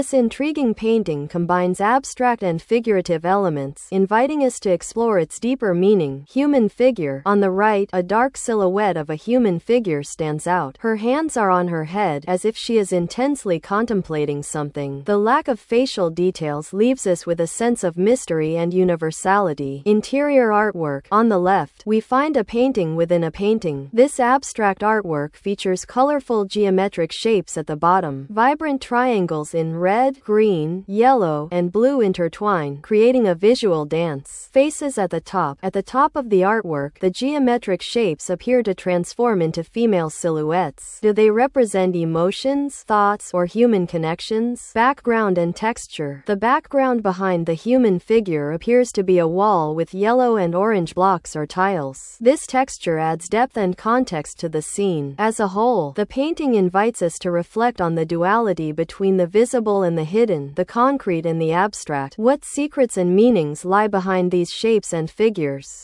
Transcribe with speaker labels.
Speaker 1: This intriguing painting combines abstract and figurative elements, inviting us to explore its deeper meaning. Human figure. On the right, a dark silhouette of a human figure stands out. Her hands are on her head, as if she is intensely contemplating something. The lack of facial details leaves us with a sense of mystery and universality. Interior artwork. On the left, we find a painting within a painting. This abstract artwork features colorful geometric shapes at the bottom. Vibrant triangles in red, green, yellow, and blue intertwine, creating a visual dance. Faces at the top. At the top of the artwork, the geometric shapes appear to transform into female silhouettes. Do they represent emotions, thoughts, or human connections? Background and texture. The background behind the human figure appears to be a wall with yellow and orange blocks or tiles. This texture adds depth and context to the scene. As a whole, the painting invites us to reflect on the duality between the visible and the hidden, the concrete and the abstract. What secrets and meanings lie behind these shapes and figures?